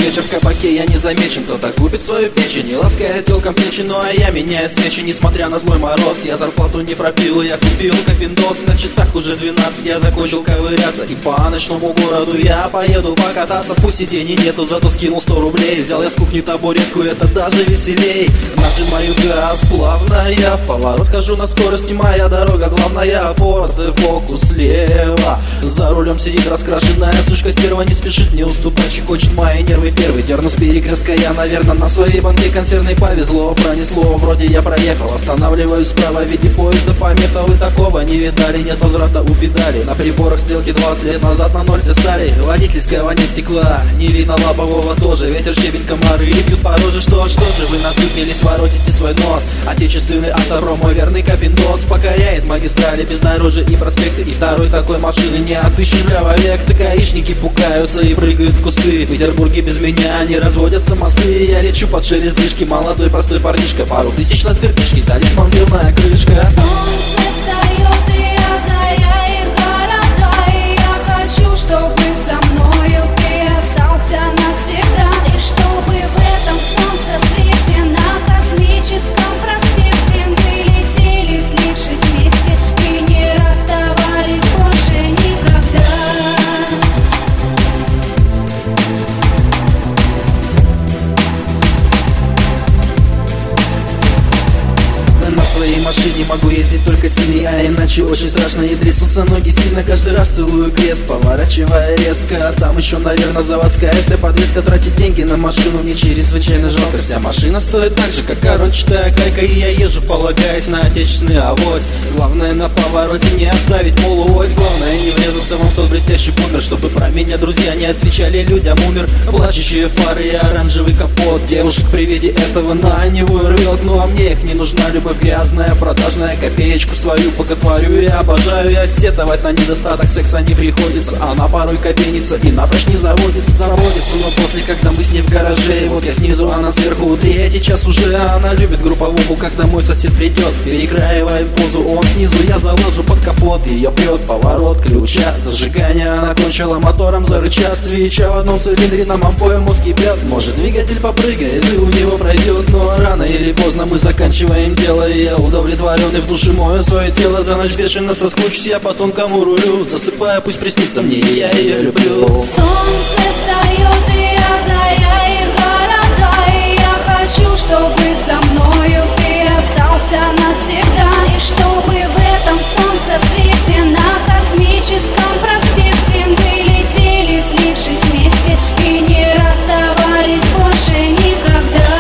вечер в кабаке, я не замечен. Кто-то купит свою печень и ласкает телкам плечи. Ну а я меняю свечи, несмотря на злой мороз. Я зарплату не пропил, я купил кофендос. На часах уже 12, я закончил ковыряться. И по ночному городу я поеду покататься. Пусть сидений нету, зато скинул 100 рублей. Взял я с кухни табуретку, это даже веселей. Нажимаю газ плавно, я в поворот хожу на скорости. Моя дорога главная, Форд Фокус слева. За рулем сидит раскрашенная сушка стерва. Не спешит мне уступать, щекочет мои нервы первый. Дерну с перекрестка я, наверное, на своей банке консервной. Повезло, пронесло, вроде я проехал. Останавливаюсь справа, в виде поезда помета. Вы такого не видали, нет возврата у педали. На приборах стрелки 20 лет назад на ноль все стали. Водительского нет стекла, не видно лобового тоже. Ветер, щебень, комары бьют по роже. Что же вы насупились, воротите свой нос. Отечественный автопром, мой верный капиндос. Покоряет магистрали, бездорожье и проспекты. И второй такой машины не отыщешь век. Так гаишники пукаются и прыгают в кусты. В Петербурге без меня не разводятся мосты. Я лечу под шелест движки, молодой простой парнишка. Пару тысяч на сверхишке, талисман белая крышка. Солнце встает и озаряет города. И я хочу, чтобы со мною ты остался навсегда. И чтобы в этом солнце свете на космическом проспекте мы летели, слившись вместе, и не расставались больше никогда. На своей машине могу ездить только синий, а иначе очень страшно. И трясутся ноги сильно, каждый раз целую крест, поворачивая резко. Там еще, наверное, заводская вся подвеска. Тратить деньги на машину мне чрезвычайно жалко. Вся машина стоит так же, как корончатая гайка. И я езжу, полагаясь на отечественный авось. Главное на повороте не оставить полуось. Главное не врезаться вам в тот блестящий бумер, чтобы про меня друзья не отвечали людям умер. Плачущие фары и оранжевый капот. Девушек при виде этого на него рвет. Ну а мне их не нужна любовь грязная, продажная. Копеечку свою боготворю, я обожаю. Я сетовать на недостаток секса не приходится. Она порой копенится и напрочь не заводится. Но после, когда мы с ней в гараже, и вот я снизу, она сверху, третий час уже. Она любит групповуху, когда мой сосед придет. Перекраиваем позу, он снизу, я заложу под капот. Ее прет поворот ключа, зажигание. Она кончила мотором, зарыча. Свеча в одном цилиндре, нам обоим мозг кипят. Может, двигатель попрыгает и у него пройдет. Но рано или поздно мы заканчиваем дело. И я удовлетворенный в душе мою свое тело. За ночь бешено соскучусь я по тонкому рулю. Засыпая, пусть приснится мне, и я ее люблю. Солнце встает и озаряет города. И я хочу, чтобы со мною ты остался навсегда. И чтобы в этом солнце свете на космическом проспекте мы летели, слившись вместе, и не расставались больше никогда.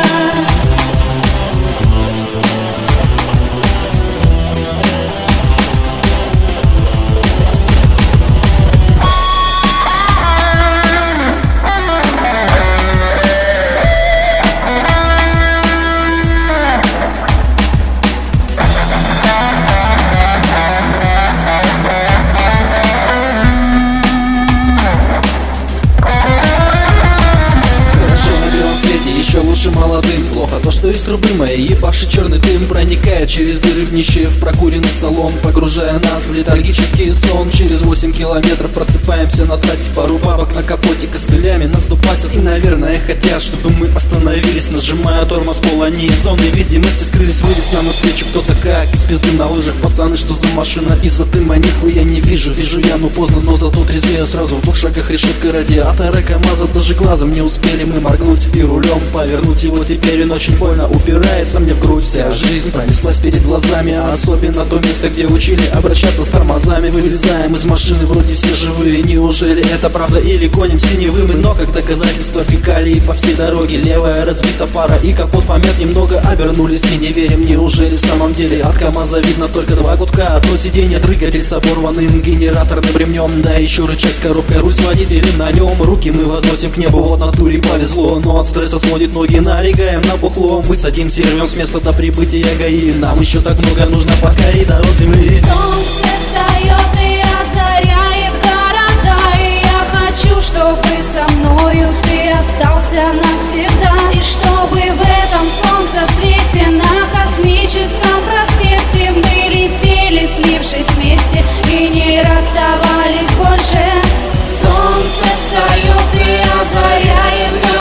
Еще лучше молодым. Плохо то, что из трубы моей ебаши черный дым проникает через дыры в днище в прокуренный салон, погружая нас в летаргический сон. Через 8 километров просыпаемся на трассе. Пару бабок на капоте костылями нас дупасят. И, наверное, хотят, чтобы мы остановились. Нажимая тормоз пол, они из зоны видимости скрылись. Вылез нам навстречу кто-то как из пизды на лыжах. Пацаны, что за машина? Из-за дыма нихуя не вижу. Вижу я, но поздно, но зато трезвею сразу. В 2 шагах решетка радиатора КамАЗа. Даже глазом не успели мы моргнуть. И рулем повернуть его теперь он очень больно упирается мне в грудь. Вся жизнь пронеслась перед глазами, а особенно то место, где учили обращаться с тормозами. Вылезаем из машины, вроде все живые. Неужели это правда или гоним синевым? Но как доказательство фекалий по всей дороге. Левая разбита фара и капот помят немного. Обернулись и не верим, неужели в самом деле от КамАЗа видно только 2 гудка. Одно сиденье, двигатель с оборванным генераторным ремнем. Да еще рычаг с коробкой, руль с водителем на нем. Руки мы возносим к небу, вот натуре повезло. Но от стресса сводит ноги, налегаем на бухло. Мы садимся и рвем с места до прибытия ГАИ. Нам еще так много нужно покорить дорог земли. Солнце встает и озаряет города. И я хочу, чтобы со мною ты остался навсегда. И чтобы в этом солнце свете на космическом проспекте мы летели, слившись вместе, и не расставались больше. Солнце встает и озаряет города.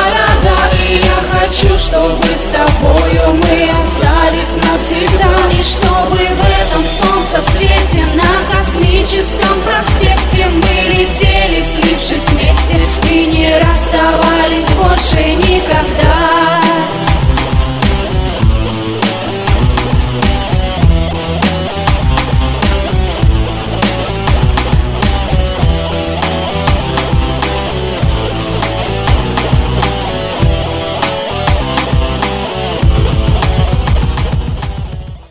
мы остались навсегда. И чтобы в этом солнцесвете на космическом проспекте мы летели, слившись вместе, и не расставались больше.